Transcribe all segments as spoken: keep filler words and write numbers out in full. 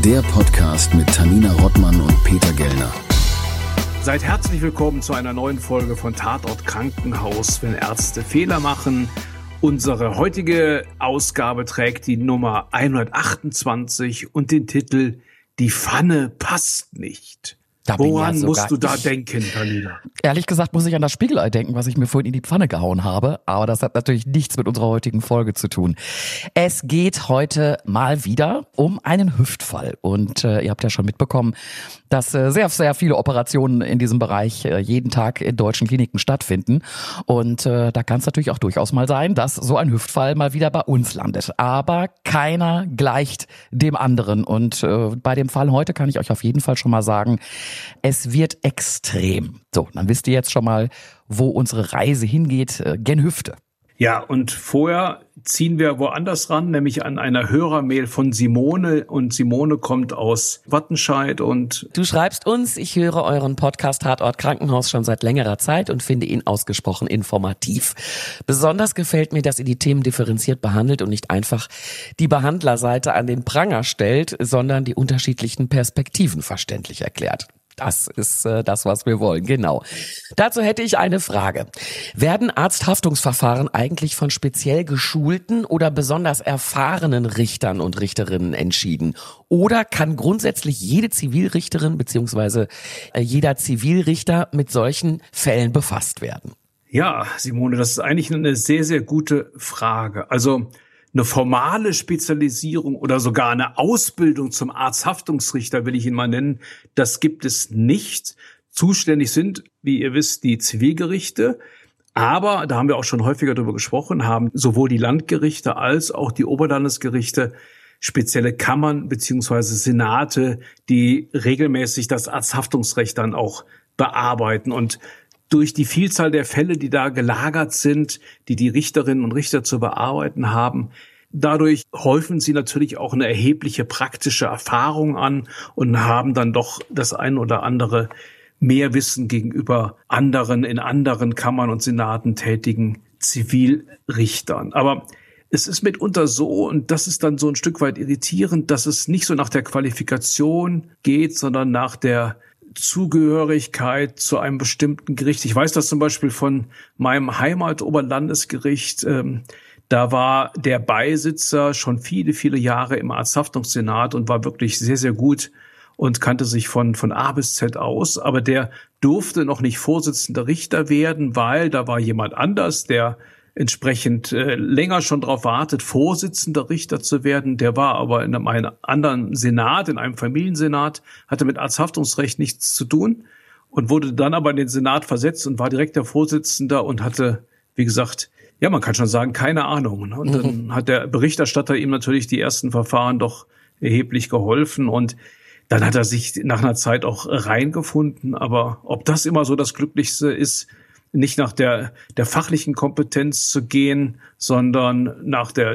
Der Podcast mit Tanina Rottmann und Peter Gellner. Seid herzlich willkommen zu einer neuen Folge von Tatort Krankenhaus, wenn Ärzte Fehler machen. Unsere heutige Ausgabe trägt die Nummer hundertachtundzwanzig und den Titel Die Pfanne passt nicht. Da Woran ja musst du da ich, denken, Tanina? Ehrlich gesagt muss ich an das Spiegelei denken, was ich mir vorhin in die Pfanne gehauen habe. Aber das hat natürlich nichts mit unserer heutigen Folge zu tun. Es geht heute mal wieder um einen Hüftfall. Und äh, ihr habt ja schon mitbekommen, dass äh, sehr, sehr viele Operationen in diesem Bereich äh, jeden Tag in deutschen Kliniken stattfinden. Und äh, da kann es natürlich auch durchaus mal sein, dass so ein Hüftfall mal wieder bei uns landet. Aber keiner gleicht dem anderen. Und äh, bei dem Fall heute kann ich euch auf jeden Fall schon mal sagen, es wird extrem. So, dann wisst ihr jetzt schon mal, wo unsere Reise hingeht, äh, gen Hüfte. Ja, und vorher ziehen wir woanders ran, nämlich an einer Hörermail von Simone. Und Simone kommt aus Wattenscheid und... Du schreibst uns, ich höre euren Podcast Tatort Krankenhaus schon seit längerer Zeit und finde ihn ausgesprochen informativ. Besonders gefällt mir, dass ihr die Themen differenziert behandelt und nicht einfach die Behandlerseite an den Pranger stellt, sondern die unterschiedlichen Perspektiven verständlich erklärt. Das ist äh, das, was wir wollen, genau. Dazu hätte ich eine Frage. Werden Arzthaftungsverfahren eigentlich von speziell geschulten oder besonders erfahrenen Richtern und Richterinnen entschieden? Oder kann grundsätzlich jede Zivilrichterin bzw. äh, jeder Zivilrichter mit solchen Fällen befasst werden? Ja, Simone, das ist eigentlich eine sehr, sehr gute Frage. Also eine formale Spezialisierung oder sogar eine Ausbildung zum Arzthaftungsrichter, will ich ihn mal nennen, das gibt es nicht. Zuständig sind, wie ihr wisst, die Zivilgerichte. Aber, da haben wir auch schon häufiger darüber gesprochen, haben sowohl die Landgerichte als auch die Oberlandesgerichte spezielle Kammern beziehungsweise Senate, die regelmäßig das Arzthaftungsrecht dann auch bearbeiten. Und durch die Vielzahl der Fälle, die da gelagert sind, die die Richterinnen und Richter zu bearbeiten haben, dadurch häufen sie natürlich auch eine erhebliche praktische Erfahrung an und haben dann doch das ein oder andere mehr Wissen gegenüber anderen, in anderen Kammern und Senaten tätigen Zivilrichtern. Aber es ist mitunter so, und das ist dann so ein Stück weit irritierend, dass es nicht so nach der Qualifikation geht, sondern nach der Zugehörigkeit zu einem bestimmten Gericht. Ich weiß das zum Beispiel von meinem Heimat-Oberlandesgericht. Ähm, da war der Beisitzer schon viele, viele Jahre im Arzthaftungssenat und war wirklich sehr, sehr gut und kannte sich von, von A bis Z aus. Aber der durfte noch nicht Vorsitzender Richter werden, weil da war jemand anders, der entsprechend äh, länger schon darauf wartet, Vorsitzender Richter zu werden. Der war aber in einem anderen Senat, in einem Familiensenat, hatte mit Arzthaftungsrecht nichts zu tun und wurde dann aber in den Senat versetzt und war direkt der Vorsitzender und hatte, wie gesagt, ja, man kann schon sagen, keine Ahnung. Ne? Und dann mhm. hat der Berichterstatter ihm natürlich die ersten Verfahren doch erheblich geholfen und dann hat er sich nach einer Zeit auch reingefunden. Aber ob das immer so das Glücklichste ist, nicht nach der der fachlichen Kompetenz zu gehen, sondern nach der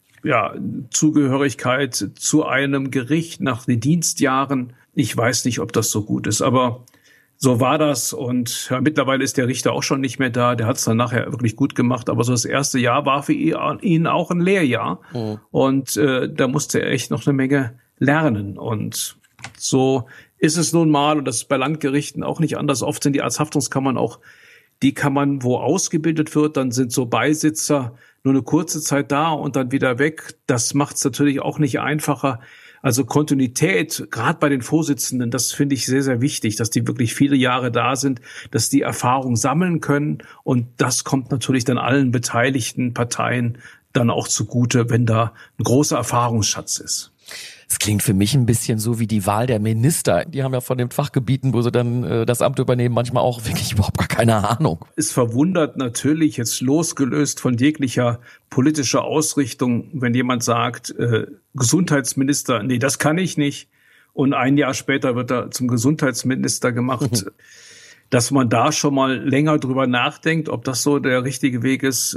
ja Zugehörigkeit zu einem Gericht, nach den Dienstjahren. Ich weiß nicht, ob das so gut ist, aber so war das. Und ja, mittlerweile ist der Richter auch schon nicht mehr da. Der hat es dann nachher wirklich gut gemacht. Aber so das erste Jahr war für ihn auch ein Lehrjahr. Mhm. Und äh, da musste er echt noch eine Menge lernen. Und so ist es nun mal. Und das ist bei Landgerichten auch nicht anders. Oft sind die Arzthaftungskammern auch die Kammern, wo ausgebildet wird, dann sind so Beisitzer nur eine kurze Zeit da und dann wieder weg. Das macht es natürlich auch nicht einfacher. Also Kontinuität, gerade bei den Vorsitzenden, das finde ich sehr, sehr wichtig, dass die wirklich viele Jahre da sind, dass die Erfahrung sammeln können. Und das kommt natürlich dann allen beteiligten Parteien dann auch zugute, wenn da ein großer Erfahrungsschatz ist. Es klingt für mich ein bisschen so wie die Wahl der Minister. Die haben ja von den Fachgebieten, wo sie dann äh, das Amt übernehmen, manchmal auch wirklich überhaupt gar keine Ahnung. Es verwundert natürlich, jetzt losgelöst von jeglicher politischer Ausrichtung, wenn jemand sagt, äh, Gesundheitsminister, nee, das kann ich nicht. Und ein Jahr später wird er zum Gesundheitsminister gemacht. Mhm. Dass man da schon mal länger drüber nachdenkt, ob das so der richtige Weg ist,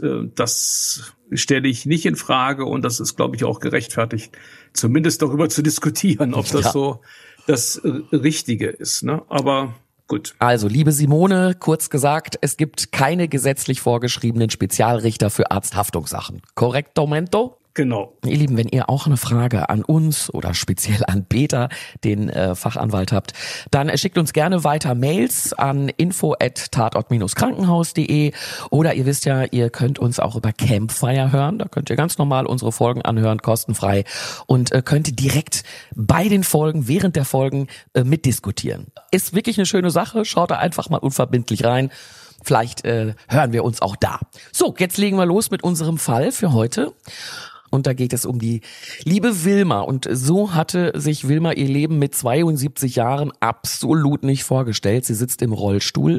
das stelle ich nicht in Frage. Und das ist, glaube ich, auch gerechtfertigt, zumindest darüber zu diskutieren, ob das ja. so das Richtige ist. Ne? Aber gut. Also, liebe Simone, kurz gesagt, es gibt keine gesetzlich vorgeschriebenen Spezialrichter für Arzthaftungssachen. Korrektomento? Genau. Ihr Lieben, wenn ihr auch eine Frage an uns oder speziell an Peter, den äh, Fachanwalt, habt, dann äh, schickt uns gerne weiter Mails an info at tatort dash krankenhaus punkt de oder ihr wisst ja, ihr könnt uns auch über Campfire hören. Da könnt ihr ganz normal unsere Folgen anhören, kostenfrei und äh, könnt direkt bei den Folgen, während der Folgen äh, mitdiskutieren. Ist wirklich eine schöne Sache. Schaut da einfach mal unverbindlich rein. Vielleicht äh, hören wir uns auch da. So, jetzt legen wir los mit unserem Fall für heute. Und da geht es um die liebe Wilma. Und so hatte sich Wilma ihr Leben mit zweiundsiebzig Jahren absolut nicht vorgestellt. Sie sitzt im Rollstuhl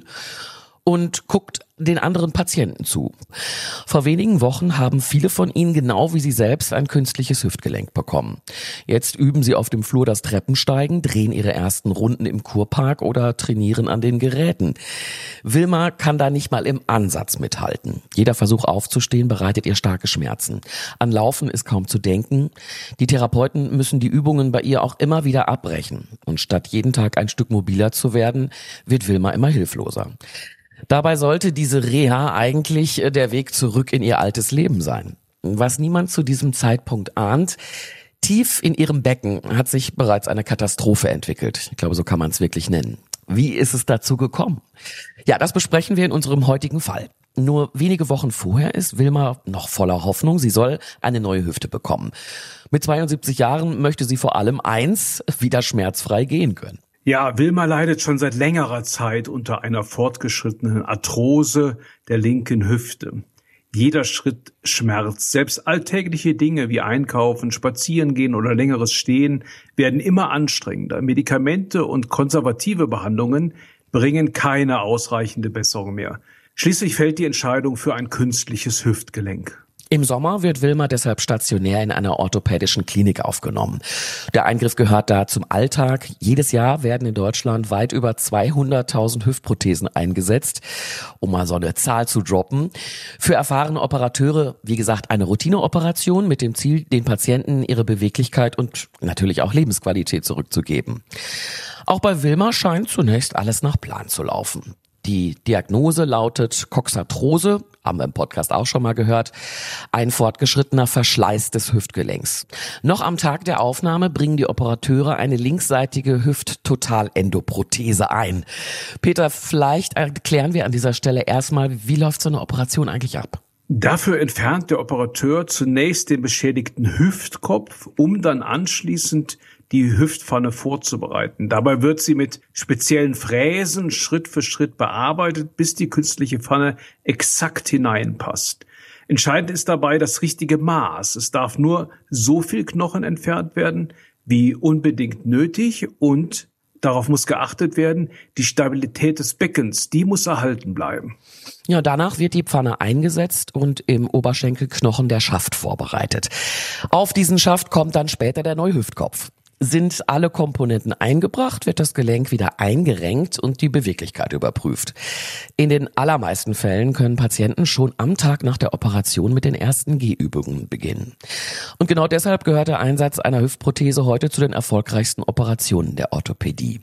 und guckt den anderen Patienten zu. Vor wenigen Wochen haben viele von ihnen, genau wie sie selbst, ein künstliches Hüftgelenk bekommen. Jetzt üben sie auf dem Flur das Treppensteigen, drehen ihre ersten Runden im Kurpark oder trainieren an den Geräten. Wilma kann da nicht mal im Ansatz mithalten. Jeder Versuch aufzustehen bereitet ihr starke Schmerzen. An Laufen ist kaum zu denken. Die Therapeuten müssen die Übungen bei ihr auch immer wieder abbrechen. Und statt jeden Tag ein Stück mobiler zu werden, wird Wilma immer hilfloser. Dabei sollte diese Reha eigentlich der Weg zurück in ihr altes Leben sein. Was niemand zu diesem Zeitpunkt ahnt, tief in ihrem Becken hat sich bereits eine Katastrophe entwickelt. Ich glaube, so kann man es wirklich nennen. Wie ist es dazu gekommen? Ja, das besprechen wir in unserem heutigen Fall. Nur wenige Wochen vorher ist Wilma noch voller Hoffnung, sie soll eine neue Hüfte bekommen. Mit zweiundsiebzig Jahren möchte sie vor allem eins, wieder schmerzfrei gehen können. Ja, Wilma leidet schon seit längerer Zeit unter einer fortgeschrittenen Arthrose der linken Hüfte. Jeder Schritt schmerzt. Selbst alltägliche Dinge wie Einkaufen, Spazierengehen oder längeres Stehen werden immer anstrengender. Medikamente und konservative Behandlungen bringen keine ausreichende Besserung mehr. Schließlich fällt die Entscheidung für ein künstliches Hüftgelenk. Im Sommer wird Wilma deshalb stationär in einer orthopädischen Klinik aufgenommen. Der Eingriff gehört da zum Alltag. Jedes Jahr werden in Deutschland weit über zweihunderttausend Hüftprothesen eingesetzt, um mal so eine Zahl zu droppen. Für erfahrene Operateure, wie gesagt, eine Routineoperation mit dem Ziel, den Patienten ihre Beweglichkeit und natürlich auch Lebensqualität zurückzugeben. Auch bei Wilma scheint zunächst alles nach Plan zu laufen. Die Diagnose lautet Coxarthrose, haben wir im Podcast auch schon mal gehört, ein fortgeschrittener Verschleiß des Hüftgelenks. Noch am Tag der Aufnahme bringen die Operateure eine linksseitige Hüft-Total-Endoprothese ein. Peter, vielleicht erklären wir an dieser Stelle erstmal, wie läuft so eine Operation eigentlich ab? Dafür entfernt der Operateur zunächst den beschädigten Hüftkopf, um dann anschließend die Hüftpfanne vorzubereiten. Dabei wird sie mit speziellen Fräsen Schritt für Schritt bearbeitet, bis die künstliche Pfanne exakt hineinpasst. Entscheidend ist dabei das richtige Maß. Es darf nur so viel Knochen entfernt werden, wie unbedingt nötig, und darauf muss geachtet werden, die Stabilität des Beckens, die muss erhalten bleiben. Ja, danach wird die Pfanne eingesetzt und im Oberschenkelknochen der Schaft vorbereitet. Auf diesen Schaft kommt dann später der neue Hüftkopf. Sind alle Komponenten eingebracht, wird das Gelenk wieder eingerenkt und die Beweglichkeit überprüft. In den allermeisten Fällen können Patienten schon am Tag nach der Operation mit den ersten Gehübungen beginnen. Und genau deshalb gehört der Einsatz einer Hüftprothese heute zu den erfolgreichsten Operationen der Orthopädie.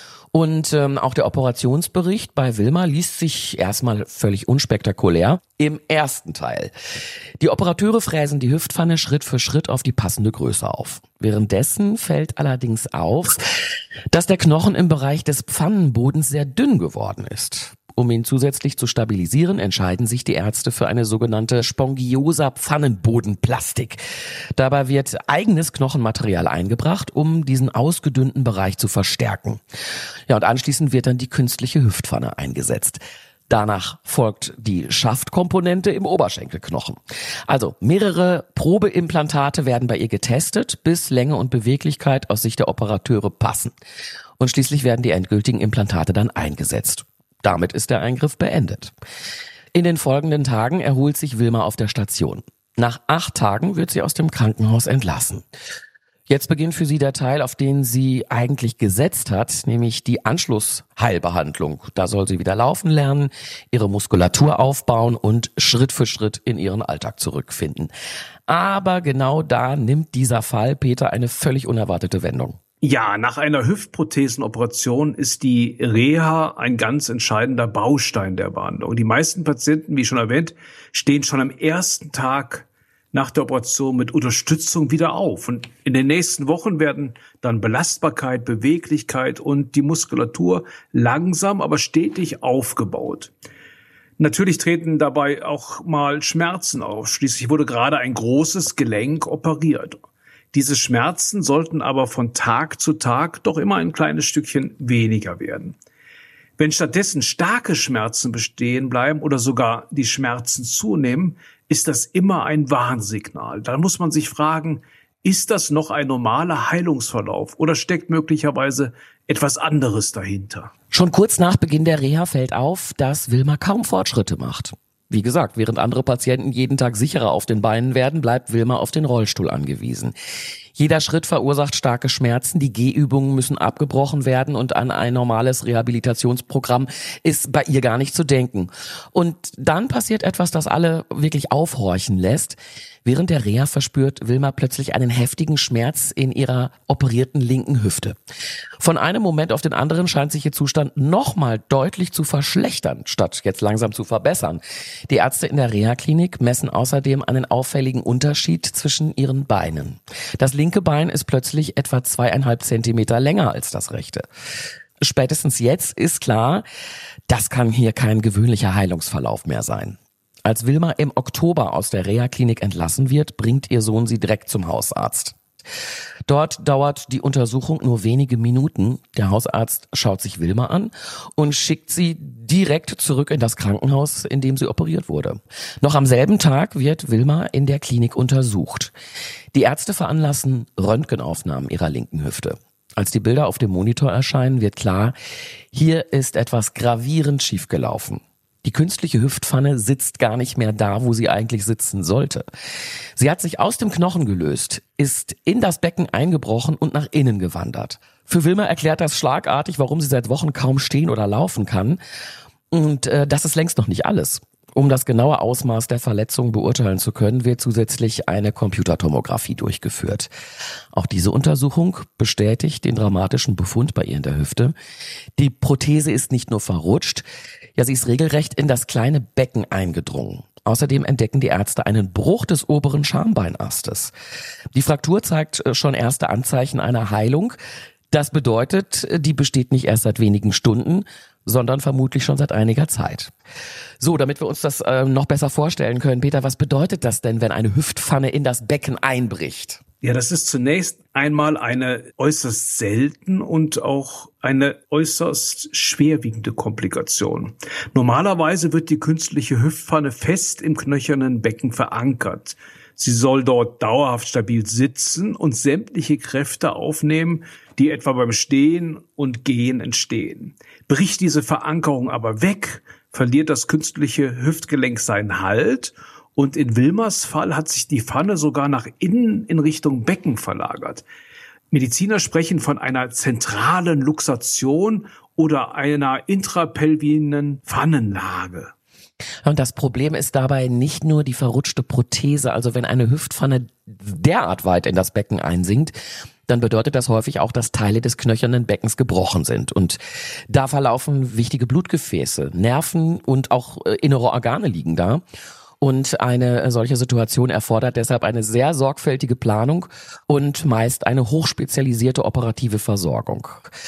Und ähm, auch der Operationsbericht bei Wilma liest sich erstmal völlig unspektakulär im ersten Teil. Die Operateure fräsen die Hüftpfanne Schritt für Schritt auf die passende Größe auf. Währenddessen fällt allerdings auf, dass der Knochen im Bereich des Pfannenbodens sehr dünn geworden ist. Um ihn zusätzlich zu stabilisieren, entscheiden sich die Ärzte für eine sogenannte Spongiosa-Pfannenbodenplastik. Dabei wird eigenes Knochenmaterial eingebracht, um diesen ausgedünnten Bereich zu verstärken. Ja, und anschließend wird dann die künstliche Hüftpfanne eingesetzt. Danach folgt die Schaftkomponente im Oberschenkelknochen. Also mehrere Probeimplantate werden bei ihr getestet, bis Länge und Beweglichkeit aus Sicht der Operateure passen. Und schließlich werden die endgültigen Implantate dann eingesetzt. Damit ist der Eingriff beendet. In den folgenden Tagen erholt sich Wilma auf der Station. Nach acht Tagen wird sie aus dem Krankenhaus entlassen. Jetzt beginnt für sie der Teil, auf den sie eigentlich gesetzt hat, nämlich die Anschlussheilbehandlung. Da soll sie wieder laufen lernen, ihre Muskulatur aufbauen und Schritt für Schritt in ihren Alltag zurückfinden. Aber genau da nimmt dieser Fall, Peter, eine völlig unerwartete Wendung. Ja, nach einer Hüftprothesenoperation ist die Reha ein ganz entscheidender Baustein der Behandlung. Die meisten Patienten, wie schon erwähnt, stehen schon am ersten Tag nach der Operation mit Unterstützung wieder auf. Und in den nächsten Wochen werden dann Belastbarkeit, Beweglichkeit und die Muskulatur langsam, aber stetig aufgebaut. Natürlich treten dabei auch mal Schmerzen auf. Schließlich wurde gerade ein großes Gelenk operiert. Diese Schmerzen sollten aber von Tag zu Tag doch immer ein kleines Stückchen weniger werden. Wenn stattdessen starke Schmerzen bestehen bleiben oder sogar die Schmerzen zunehmen, ist das immer ein Warnsignal. Da muss man sich fragen, ist das noch ein normaler Heilungsverlauf oder steckt möglicherweise etwas anderes dahinter? Schon kurz nach Beginn der Reha fällt auf, dass Wilma kaum Fortschritte macht. Wie gesagt, während andere Patienten jeden Tag sicherer auf den Beinen werden, bleibt Wilma auf den Rollstuhl angewiesen. Jeder Schritt verursacht starke Schmerzen, die Gehübungen müssen abgebrochen werden und an ein normales Rehabilitationsprogramm ist bei ihr gar nicht zu denken. Und dann passiert etwas, das alle wirklich aufhorchen lässt. Während der Reha verspürt Wilma plötzlich einen heftigen Schmerz in ihrer operierten linken Hüfte. Von einem Moment auf den anderen scheint sich ihr Zustand nochmal deutlich zu verschlechtern, statt jetzt langsam zu verbessern. Die Ärzte in der Reha-Klinik messen außerdem einen auffälligen Unterschied zwischen ihren Beinen. Das linke Bein ist plötzlich etwa zweieinhalb Zentimeter länger als das rechte. Spätestens jetzt ist klar, das kann hier kein gewöhnlicher Heilungsverlauf mehr sein. Als Wilma im Oktober aus der Reha-Klinik entlassen wird, bringt ihr Sohn sie direkt zum Hausarzt. Dort dauert die Untersuchung nur wenige Minuten. Der Hausarzt schaut sich Wilma an und schickt sie direkt zurück in das Krankenhaus, in dem sie operiert wurde. Noch am selben Tag wird Wilma in der Klinik untersucht. Die Ärzte veranlassen Röntgenaufnahmen ihrer linken Hüfte. Als die Bilder auf dem Monitor erscheinen, wird klar, hier ist etwas gravierend schiefgelaufen. Die künstliche Hüftpfanne sitzt gar nicht mehr da, wo sie eigentlich sitzen sollte. Sie hat sich aus dem Knochen gelöst, ist in das Becken eingebrochen und nach innen gewandert. Für Wilma erklärt das schlagartig, warum sie seit Wochen kaum stehen oder laufen kann. Und äh, das ist längst noch nicht alles. Um das genaue Ausmaß der Verletzung beurteilen zu können, wird zusätzlich eine Computertomographie durchgeführt. Auch diese Untersuchung bestätigt den dramatischen Befund bei ihr in der Hüfte. Die Prothese ist nicht nur verrutscht, ja, sie ist regelrecht in das kleine Becken eingedrungen. Außerdem entdecken die Ärzte einen Bruch des oberen Schambeinastes. Die Fraktur zeigt schon erste Anzeichen einer Heilung. Das bedeutet, die besteht nicht erst seit wenigen Stunden, sondern vermutlich schon seit einiger Zeit. So, damit wir uns das äh, noch besser vorstellen können, Peter, was bedeutet das denn, wenn eine Hüftpfanne in das Becken einbricht? Ja, das ist zunächst einmal eine äußerst selten und auch eine äußerst schwerwiegende Komplikation. Normalerweise wird die künstliche Hüftpfanne fest im knöchernen Becken verankert. Sie soll dort dauerhaft stabil sitzen und sämtliche Kräfte aufnehmen, die etwa beim Stehen und Gehen entstehen. Bricht diese Verankerung aber weg, verliert das künstliche Hüftgelenk seinen Halt und in Wilmas Fall hat sich die Pfanne sogar nach innen in Richtung Becken verlagert. Mediziner sprechen von einer zentralen Luxation oder einer intrapelvinen Pfannenlage. Und das Problem ist dabei nicht nur die verrutschte Prothese. Also wenn eine Hüftpfanne derart weit in das Becken einsinkt, dann bedeutet das häufig auch, dass Teile des knöchernen Beckens gebrochen sind. Und da verlaufen wichtige Blutgefäße, Nerven und auch innere Organe liegen da. Und eine solche Situation erfordert deshalb eine sehr sorgfältige Planung und meist eine hochspezialisierte operative Versorgung.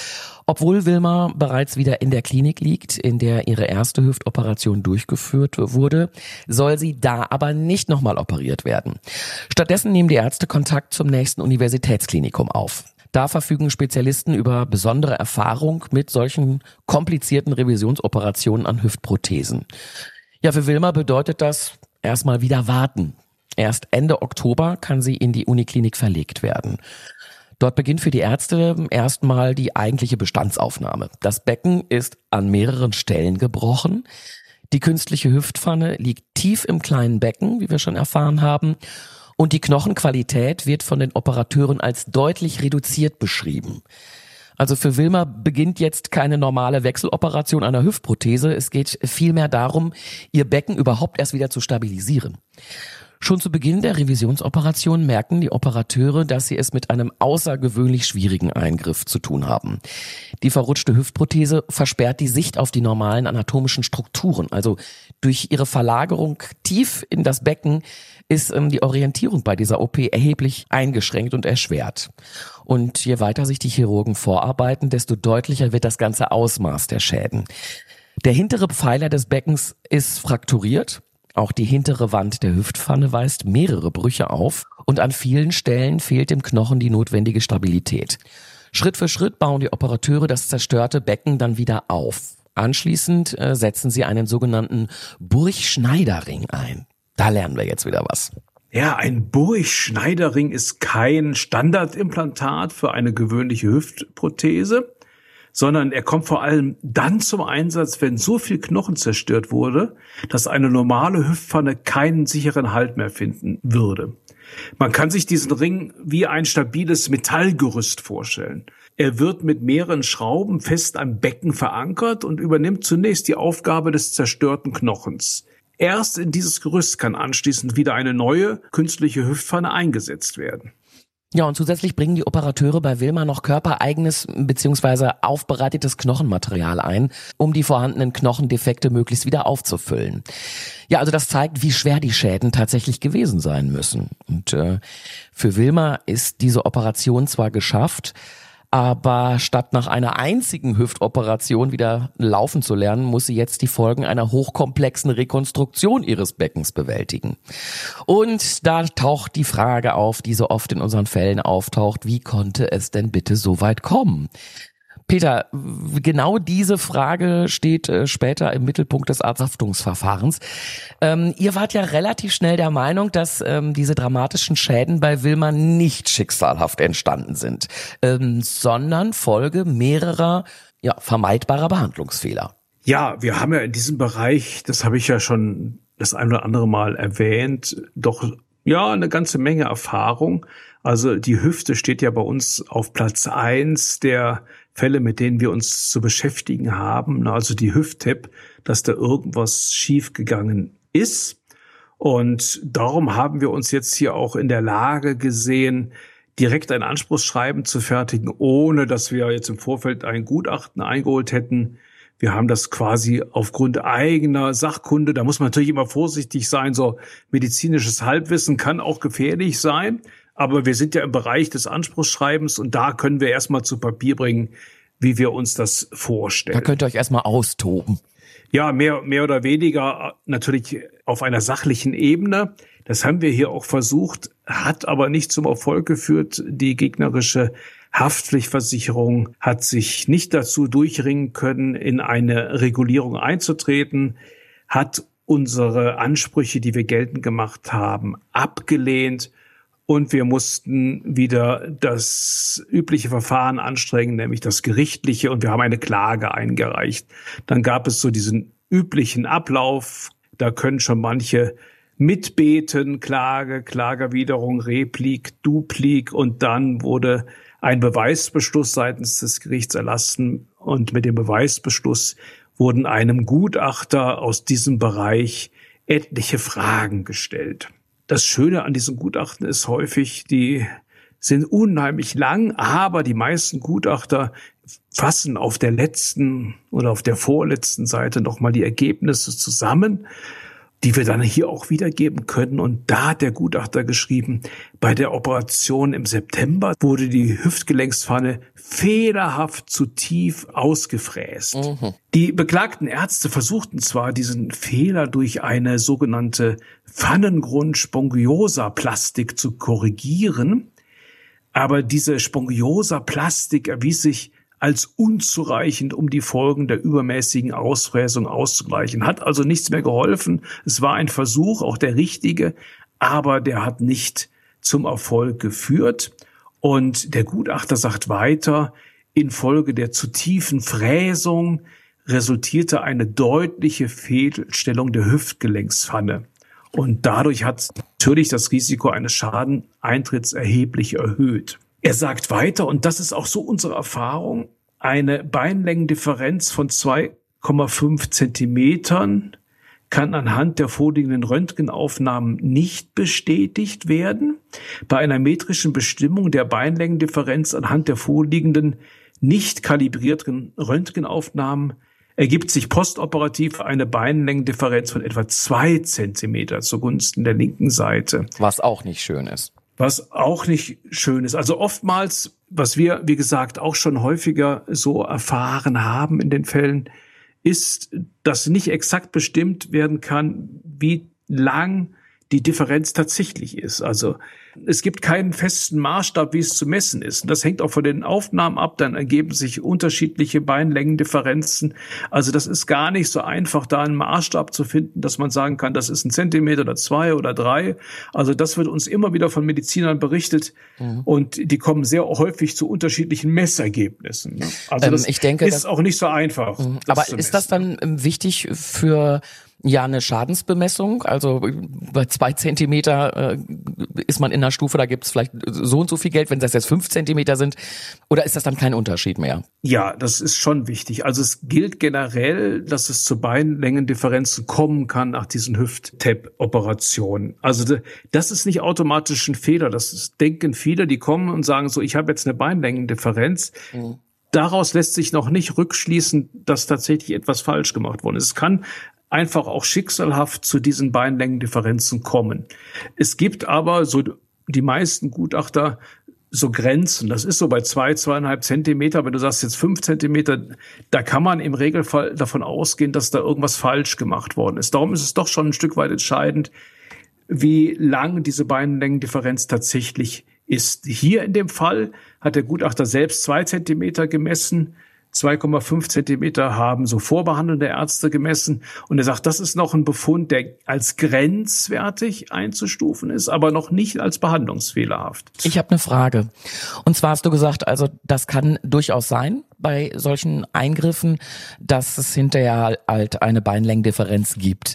Obwohl Wilma bereits wieder in der Klinik liegt, in der ihre erste Hüftoperation durchgeführt wurde, soll sie da aber nicht nochmal operiert werden. Stattdessen nehmen die Ärzte Kontakt zum nächsten Universitätsklinikum auf. Da verfügen Spezialisten über besondere Erfahrung mit solchen komplizierten Revisionsoperationen an Hüftprothesen. Ja, für Wilma bedeutet das erstmal wieder warten. Erst Ende Oktober kann sie in die Uniklinik verlegt werden. Dort beginnt für die Ärzte erstmal die eigentliche Bestandsaufnahme. Das Becken ist an mehreren Stellen gebrochen. Die künstliche Hüftpfanne liegt tief im kleinen Becken, wie wir schon erfahren haben. Und die Knochenqualität wird von den Operateuren als deutlich reduziert beschrieben. Also für Wilma beginnt jetzt keine normale Wechseloperation einer Hüftprothese. Es geht vielmehr darum, ihr Becken überhaupt erst wieder zu stabilisieren. Schon zu Beginn der Revisionsoperation merken die Operateure, dass sie es mit einem außergewöhnlich schwierigen Eingriff zu tun haben. Die verrutschte Hüftprothese versperrt die Sicht auf die normalen anatomischen Strukturen. Also durch ihre Verlagerung tief in das Becken ist ähm, die Orientierung bei dieser O P erheblich eingeschränkt und erschwert. Und je weiter sich die Chirurgen vorarbeiten, desto deutlicher wird das ganze Ausmaß der Schäden. Der hintere Pfeiler des Beckens ist frakturiert. Auch die hintere Wand der Hüftpfanne weist mehrere Brüche auf und an vielen Stellen fehlt dem Knochen die notwendige Stabilität. Schritt für Schritt bauen die Operateure das zerstörte Becken dann wieder auf. Anschließend äh, setzen sie einen sogenannten Burch-Schneider-Ring ein. Da lernen wir jetzt wieder was. Ja, ein Burch-Schneider-Ring ist kein Standardimplantat für eine gewöhnliche Hüftprothese, sondern er kommt vor allem dann zum Einsatz, wenn so viel Knochen zerstört wurde, dass eine normale Hüftpfanne keinen sicheren Halt mehr finden würde. Man kann sich diesen Ring wie ein stabiles Metallgerüst vorstellen. Er wird mit mehreren Schrauben fest am Becken verankert und übernimmt zunächst die Aufgabe des zerstörten Knochens. Erst in dieses Gerüst kann anschließend wieder eine neue künstliche Hüftpfanne eingesetzt werden. Ja, und zusätzlich bringen die Operateure bei Wilma noch körpereigenes bzw. aufbereitetes Knochenmaterial ein, um die vorhandenen Knochendefekte möglichst wieder aufzufüllen. Ja, also das zeigt, wie schwer die Schäden tatsächlich gewesen sein müssen. Und äh, für Wilma ist diese Operation zwar geschafft, aber statt nach einer einzigen Hüftoperation wieder laufen zu lernen, muss sie jetzt die Folgen einer hochkomplexen Rekonstruktion ihres Beckens bewältigen. Und da taucht die Frage auf, die so oft in unseren Fällen auftaucht: Wie konnte es denn bitte so weit kommen? Peter, genau diese Frage steht äh, später im Mittelpunkt des Arzthaftungsverfahrens. Ähm, ihr wart ja relativ schnell der Meinung, dass ähm, diese dramatischen Schäden bei Wilma nicht schicksalhaft entstanden sind, ähm, sondern Folge mehrerer ja, vermeidbarer Behandlungsfehler. Ja, wir haben ja in diesem Bereich, das habe ich ja schon das ein oder andere Mal erwähnt, doch ja eine ganze Menge Erfahrung. Also die Hüfte steht ja bei uns auf Platz eins der Fälle, mit denen wir uns zu beschäftigen haben. Also die Hüft-T E P, dass da irgendwas schiefgegangen ist. Und darum haben wir uns jetzt hier auch in der Lage gesehen, direkt ein Anspruchsschreiben zu fertigen, ohne dass wir jetzt im Vorfeld ein Gutachten eingeholt hätten. Wir haben das quasi aufgrund eigener Sachkunde. Da muss man natürlich immer vorsichtig sein. So medizinisches Halbwissen kann auch gefährlich sein. Aber wir sind ja im Bereich des Anspruchsschreibens und da können wir erstmal zu Papier bringen, wie wir uns das vorstellen. Da könnt ihr euch erstmal austoben. Ja, mehr, mehr oder weniger natürlich auf einer sachlichen Ebene. Das haben wir hier auch versucht, hat aber nicht zum Erfolg geführt. Die gegnerische Haftpflichtversicherung hat sich nicht dazu durchringen können, in eine Regulierung einzutreten, hat unsere Ansprüche, die wir geltend gemacht haben, abgelehnt. Und wir mussten wieder das übliche Verfahren anstrengen, nämlich das gerichtliche. Und wir haben eine Klage eingereicht. Dann gab es so diesen üblichen Ablauf. Da können schon manche mitbeten, Klage, Klagerwiderung, Replik, Duplik. Und dann wurde ein Beweisbeschluss seitens des Gerichts erlassen. Und mit dem Beweisbeschluss wurden einem Gutachter aus diesem Bereich etliche Fragen gestellt. Das Schöne an diesen Gutachten ist häufig, die sind unheimlich lang, aber die meisten Gutachter fassen auf der letzten oder auf der vorletzten Seite nochmal die Ergebnisse zusammen, die wir dann hier auch wiedergeben können. Und da hat der Gutachter geschrieben, bei der Operation im September wurde die Hüftgelenkspfanne fehlerhaft zu tief ausgefräst. Mhm. Die beklagten Ärzte versuchten zwar, diesen Fehler durch eine sogenannte Pfannengrund-Spongiosaplastik zu korrigieren, aber diese Spongiosaplastik erwies sich als unzureichend, um die Folgen der übermäßigen Ausfräsung auszugleichen. Hat also nichts mehr geholfen. Es war ein Versuch, auch der richtige, aber der hat nicht zum Erfolg geführt. Und der Gutachter sagt weiter, infolge der zu tiefen Fräsung resultierte eine deutliche Fehlstellung der Hüftgelenkspfanne. Und dadurch hat natürlich das Risiko eines Schadeneintritts erheblich erhöht. Er sagt weiter, und das ist auch so unsere Erfahrung, eine Beinlängendifferenz von zwei Komma fünf Zentimetern kann anhand der vorliegenden Röntgenaufnahmen nicht bestätigt werden. Bei einer metrischen Bestimmung der Beinlängendifferenz anhand der vorliegenden nicht kalibrierten Röntgenaufnahmen ergibt sich postoperativ eine Beinlängendifferenz von etwa zwei Zentimeter zugunsten der linken Seite. Was auch nicht schön ist. Was auch nicht schön ist. Also oftmals, was wir, wie gesagt, auch schon häufiger so erfahren haben in den Fällen, ist, dass nicht exakt bestimmt werden kann, wie lang die Differenz tatsächlich ist. Also es gibt keinen festen Maßstab, wie es zu messen ist. Und das hängt auch von den Aufnahmen ab. Dann ergeben sich unterschiedliche Beinlängendifferenzen. Also das ist gar nicht so einfach, da einen Maßstab zu finden, dass man sagen kann, das ist ein Zentimeter oder zwei oder drei. Also das wird uns immer wieder von Medizinern berichtet. Mhm. Und die kommen sehr häufig zu unterschiedlichen Messergebnissen. Also das ähm, ich denke, ist auch nicht so einfach. Mhm. Aber ist das dann wichtig für ja eine Schadensbemessung? Also bei zwei Zentimeter äh, ist man in einer Stufe, da gibt es vielleicht so und so viel Geld, wenn das jetzt fünf Zentimeter sind, oder ist das dann kein Unterschied mehr? Ja, das ist schon wichtig. Also es gilt generell, dass es zu Beinlängendifferenzen kommen kann nach diesen Hüft-T A P-Operationen. Also das ist nicht automatisch ein Fehler. Das denken viele, die kommen und sagen so, ich habe jetzt eine Beinlängendifferenz. Mhm. Daraus lässt sich noch nicht rückschließen, dass tatsächlich etwas falsch gemacht worden ist. Es kann einfach auch schicksalhaft zu diesen Beinlängendifferenzen kommen. Es gibt aber, so die meisten Gutachter, so Grenzen. Das ist so bei zwei, zweieinhalb Zentimeter. Wenn du sagst jetzt fünf Zentimeter, da kann man im Regelfall davon ausgehen, dass da irgendwas falsch gemacht worden ist. Darum ist es doch schon ein Stück weit entscheidend, wie lang diese Beinlängendifferenz tatsächlich ist. Hier in dem Fall hat der Gutachter selbst zwei Zentimeter gemessen. zwei Komma fünf Zentimeter haben so vorbehandelnde Ärzte gemessen. Und er sagt, das ist noch ein Befund, der als grenzwertig einzustufen ist, aber noch nicht als behandlungsfehlerhaft. Ich habe eine Frage. Und zwar hast du gesagt, also das kann durchaus sein bei solchen Eingriffen, dass es hinterher halt eine Beinlängendifferenz gibt.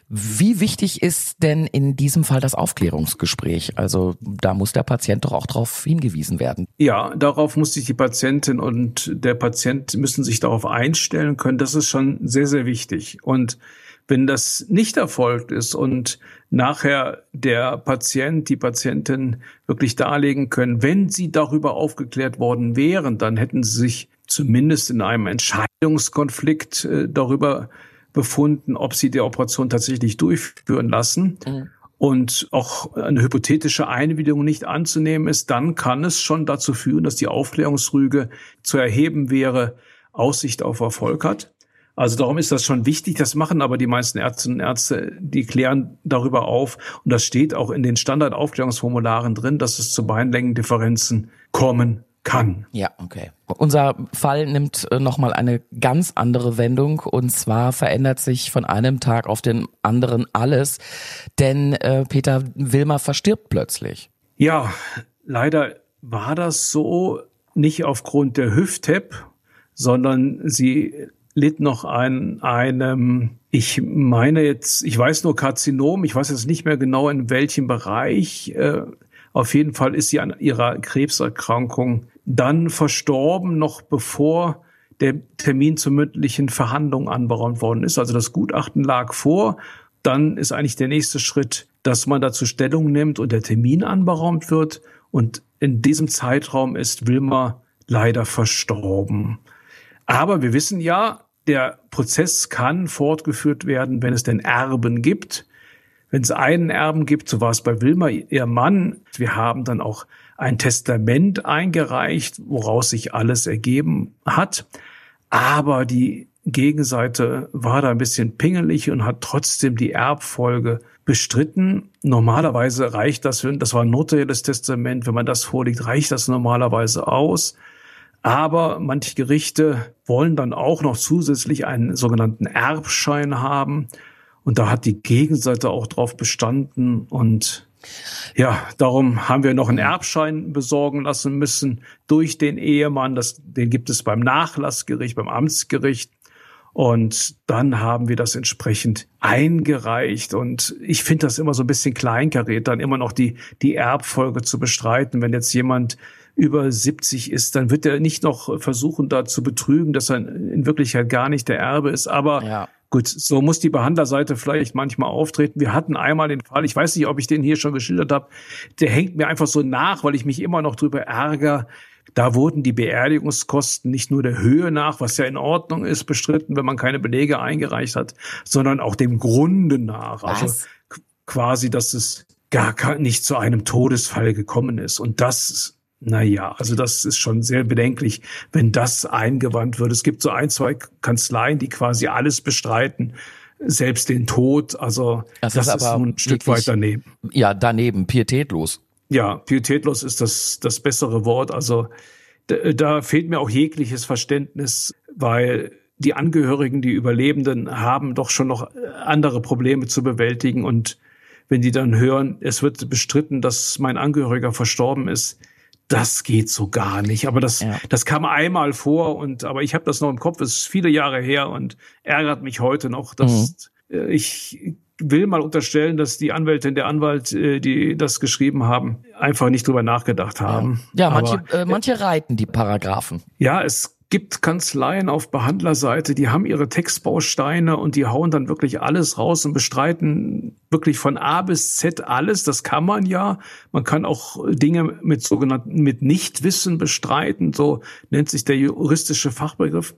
Wie wichtig ist denn in diesem Fall das Aufklärungsgespräch? Also da muss der Patient doch auch darauf hingewiesen werden. Ja, darauf muss sich die Patientin und der Patient müssen sich darauf einstellen können. Das ist schon sehr, sehr wichtig. Und wenn das nicht erfolgt ist und nachher der Patient, die Patientin wirklich darlegen können, wenn sie darüber aufgeklärt worden wären, dann hätten sie sich zumindest in einem Entscheidungskonflikt äh, darüber befunden, ob sie die Operation tatsächlich durchführen lassen. Mhm. Und auch eine hypothetische Einwilligung nicht anzunehmen ist, dann kann es schon dazu führen, dass die Aufklärungsrüge zu erheben wäre, Aussicht auf Erfolg hat. Also darum ist das schon wichtig. Das machen aber die meisten Ärztinnen und Ärzte, die klären darüber auf. Und das steht auch in den Standardaufklärungsformularen drin, dass es zu Beinlängendifferenzen kommen kann. Ja, okay. Unser Fall nimmt nochmal eine ganz andere Wendung, und zwar verändert sich von einem Tag auf den anderen alles, denn äh, Peter Wilmer verstirbt plötzlich. Ja, leider war das so, nicht aufgrund der Hüft-T A P, sondern sie litt noch an einem, ich meine jetzt, ich weiß nur Karzinom, ich weiß jetzt nicht mehr genau in welchem Bereich, äh, auf jeden Fall ist sie an ihrer Krebserkrankung dann verstorben, noch bevor der Termin zur mündlichen Verhandlung anberaumt worden ist. Also das Gutachten lag vor. Dann ist eigentlich der nächste Schritt, dass man dazu Stellung nimmt und der Termin anberaumt wird. Und in diesem Zeitraum ist Wilmer leider verstorben. Aber wir wissen ja, der Prozess kann fortgeführt werden, wenn es denn Erben gibt. Wenn es einen Erben gibt, so war es bei Wilmer, ihr Mann. Wir haben dann auch ein Testament eingereicht, woraus sich alles ergeben hat. Aber die Gegenseite war da ein bisschen pingelig und hat trotzdem die Erbfolge bestritten. Normalerweise reicht das, das war ein notarielles Testament, wenn man das vorlegt, reicht das normalerweise aus. Aber manche Gerichte wollen dann auch noch zusätzlich einen sogenannten Erbschein haben. Und da hat die Gegenseite auch drauf bestanden. Und ja, darum haben wir noch einen Erbschein besorgen lassen müssen durch den Ehemann. Das, den gibt es beim Nachlassgericht, beim Amtsgericht. Und dann haben wir das entsprechend eingereicht. Und ich finde das immer so ein bisschen kleinkariert, dann immer noch die, die Erbfolge zu bestreiten. Wenn jetzt jemand über siebzig ist, dann wird er nicht noch versuchen, da zu betrügen, dass er in Wirklichkeit gar nicht der Erbe ist. Aber ja, Gut, so muss die Behandlerseite vielleicht manchmal auftreten. Wir hatten einmal den Fall, ich weiß nicht, ob ich den hier schon geschildert habe, der hängt mir einfach so nach, weil ich mich immer noch drüber ärgere. Da wurden die Beerdigungskosten nicht nur der Höhe nach, was ja in Ordnung ist, bestritten, wenn man keine Belege eingereicht hat, sondern auch dem Grunde nach. Was? Also quasi, dass es gar nicht zu einem Todesfall gekommen ist. Und das, na ja, also das ist schon sehr bedenklich, wenn das eingewandt wird. Es gibt so ein, zwei Kanzleien, die quasi alles bestreiten, selbst den Tod. Also das, das ist, ist aber ein Stück weit daneben. Ja, daneben, pietätlos. Ja, pietätlos ist das das bessere Wort. Also da, da fehlt mir auch jegliches Verständnis, weil die Angehörigen, die Überlebenden, haben doch schon noch andere Probleme zu bewältigen. Und wenn die dann hören, es wird bestritten, dass mein Angehöriger verstorben ist, das geht so gar nicht. Aber das ja. das kam einmal vor. Und aber ich habe das noch im Kopf. Es ist viele Jahre her und ärgert mich heute noch, dass mhm. ich will mal unterstellen, dass die Anwältin, der Anwalt, die das geschrieben haben, einfach nicht drüber nachgedacht haben. Ja, ja manche, Aber, äh, manche reiten die Paragraphen. Ja, es gibt Kanzleien auf Behandlerseite, die haben ihre Textbausteine und die hauen dann wirklich alles raus und bestreiten wirklich von A bis Z alles. Das kann man ja. Man kann auch Dinge mit sogenannten, mit Nichtwissen bestreiten. So nennt sich der juristische Fachbegriff.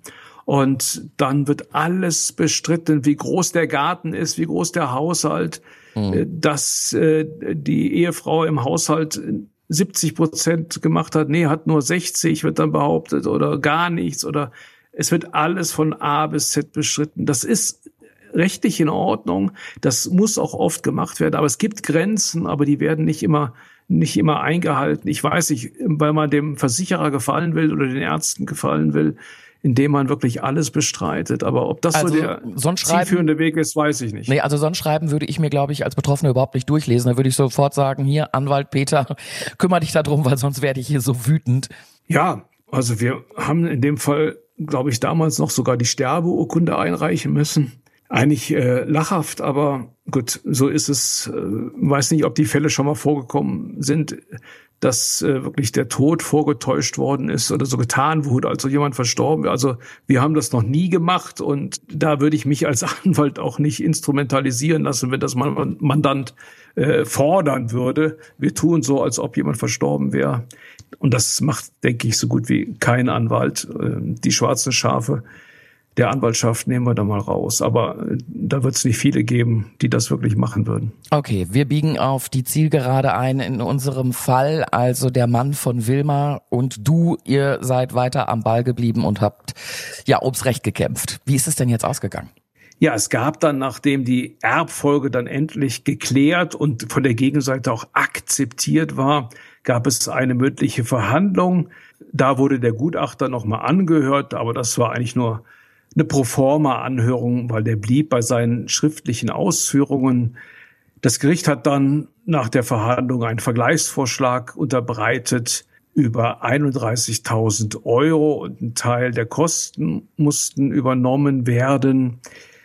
Und dann wird alles bestritten, wie groß der Garten ist, wie groß der Haushalt, mhm. dass äh, die Ehefrau im Haushalt siebzig Prozent gemacht hat. Nee, hat nur sechzig, wird dann behauptet, oder gar nichts. Oder es wird alles von A bis Z bestritten. Das ist rechtlich in Ordnung. Das muss auch oft gemacht werden. Aber es gibt Grenzen, aber die werden nicht immer nicht immer eingehalten. Ich weiß nicht, weil man dem Versicherer gefallen will oder den Ärzten gefallen will, indem man wirklich alles bestreitet. Aber ob das also so der zielführende Weg ist, weiß ich nicht. Nee, also sonst schreiben würde ich mir, glaube ich, als Betroffener überhaupt nicht durchlesen. Da würde ich sofort sagen, hier, Anwalt Peter, kümmere dich darum, weil sonst werde ich hier so wütend. Ja, also wir haben in dem Fall, glaube ich, damals noch sogar die Sterbeurkunde einreichen müssen. Eigentlich äh, lachhaft, aber gut, so ist es. Äh, weiß nicht, ob die Fälle schon mal vorgekommen sind, dass äh, wirklich der Tod vorgetäuscht worden ist oder so getan wurde, als jemand verstorben wäre. Also wir haben das noch nie gemacht und da würde ich mich als Anwalt auch nicht instrumentalisieren lassen, wenn das mein Mandant äh, fordern würde. Wir tun so, als ob jemand verstorben wäre. Und das macht, denke ich, so gut wie kein Anwalt. Äh, die schwarzen Schafe der Anwaltschaft nehmen wir da mal raus. Aber da wird es nicht viele geben, die das wirklich machen würden. Okay, wir biegen auf die Zielgerade ein in unserem Fall. Also der Mann von Wilma und du, ihr seid weiter am Ball geblieben und habt ja ums Recht gekämpft. Wie ist es denn jetzt ausgegangen? Ja, es gab dann, nachdem die Erbfolge dann endlich geklärt und von der Gegenseite auch akzeptiert war, gab es eine mündliche Verhandlung. Da wurde der Gutachter nochmal angehört, aber das war eigentlich nur eine Proforma-Anhörung, weil der blieb bei seinen schriftlichen Ausführungen. Das Gericht hat dann nach der Verhandlung einen Vergleichsvorschlag unterbreitet über einunddreißigtausend Euro und ein Teil der Kosten mussten übernommen werden.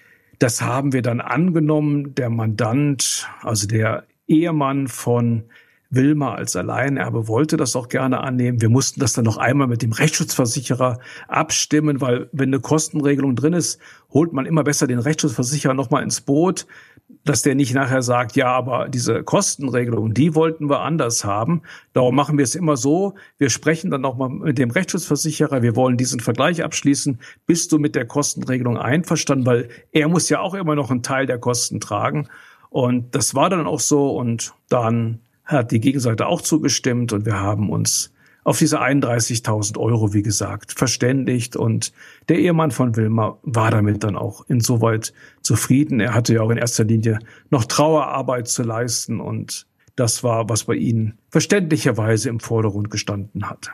Das haben wir dann angenommen. Der Mandant, also der Ehemann von Wilma als Alleinerbe, wollte das auch gerne annehmen. Wir mussten das dann noch einmal mit dem Rechtsschutzversicherer abstimmen, weil wenn eine Kostenregelung drin ist, holt man immer besser den Rechtsschutzversicherer nochmal ins Boot, dass der nicht nachher sagt, ja, aber diese Kostenregelung, die wollten wir anders haben. Darum machen wir es immer so, wir sprechen dann nochmal mit dem Rechtsschutzversicherer, wir wollen diesen Vergleich abschließen. Bist du mit der Kostenregelung einverstanden? Weil er muss ja auch immer noch einen Teil der Kosten tragen. Und das war dann auch so und dann hat die Gegenseite auch zugestimmt und wir haben uns auf diese einunddreißigtausend Euro, wie gesagt, verständigt und der Ehemann von Wilma war damit dann auch insoweit zufrieden. Er hatte ja auch in erster Linie noch Trauerarbeit zu leisten und das war, was bei Ihnen verständlicherweise im Vordergrund gestanden hat.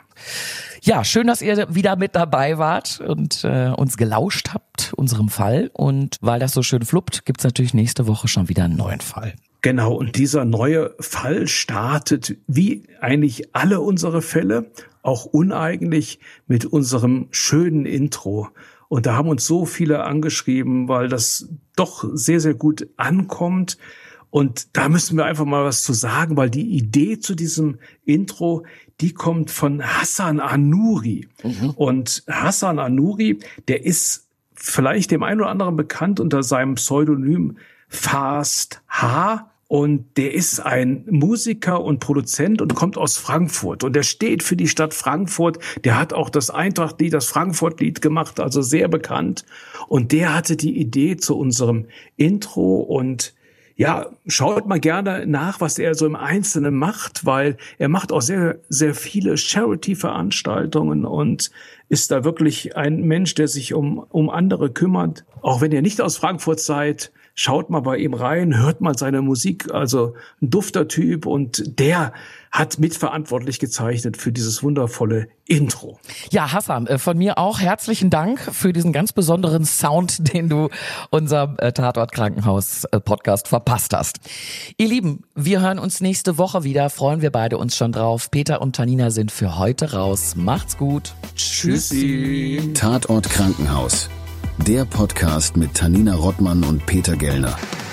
Ja, schön, dass ihr wieder mit dabei wart und äh, uns gelauscht habt, unserem Fall. Und weil das so schön fluppt, gibt's natürlich nächste Woche schon wieder einen neuen Fall. Genau, und dieser neue Fall startet, wie eigentlich alle unsere Fälle, auch uneigentlich, mit unserem schönen Intro. Und da haben uns so viele angeschrieben, weil das doch sehr, sehr gut ankommt. Und da müssen wir einfach mal was zu sagen, weil die Idee zu diesem Intro, die kommt von Hassan Anouri. Mhm. Und Hassan Anouri, der ist vielleicht dem einen oder anderen bekannt unter seinem Pseudonym Fast H. Und der ist ein Musiker und Produzent und kommt aus Frankfurt. Und der steht für die Stadt Frankfurt. Der hat auch das Eintracht-Lied, das Frankfurt-Lied gemacht, also sehr bekannt. Und der hatte die Idee zu unserem Intro. Und ja, schaut mal gerne nach, was er so im Einzelnen macht, weil er macht auch sehr, sehr viele Charity-Veranstaltungen und ist da wirklich ein Mensch, der sich um, um andere kümmert. Auch wenn ihr nicht aus Frankfurt seid, schaut mal bei ihm rein, hört mal seine Musik, also ein dufter Typ und der hat mitverantwortlich gezeichnet für dieses wundervolle Intro. Ja, Hassan, von mir auch herzlichen Dank für diesen ganz besonderen Sound, den du unserem Tatort Krankenhaus Podcast verpasst hast. Ihr Lieben, wir hören uns nächste Woche wieder, freuen wir beide uns schon drauf. Peter und Tanina sind für heute raus. Macht's gut. Tschüssi. Tatort Krankenhaus. Der Podcast mit Tanina Rottmann und Peter Gellner.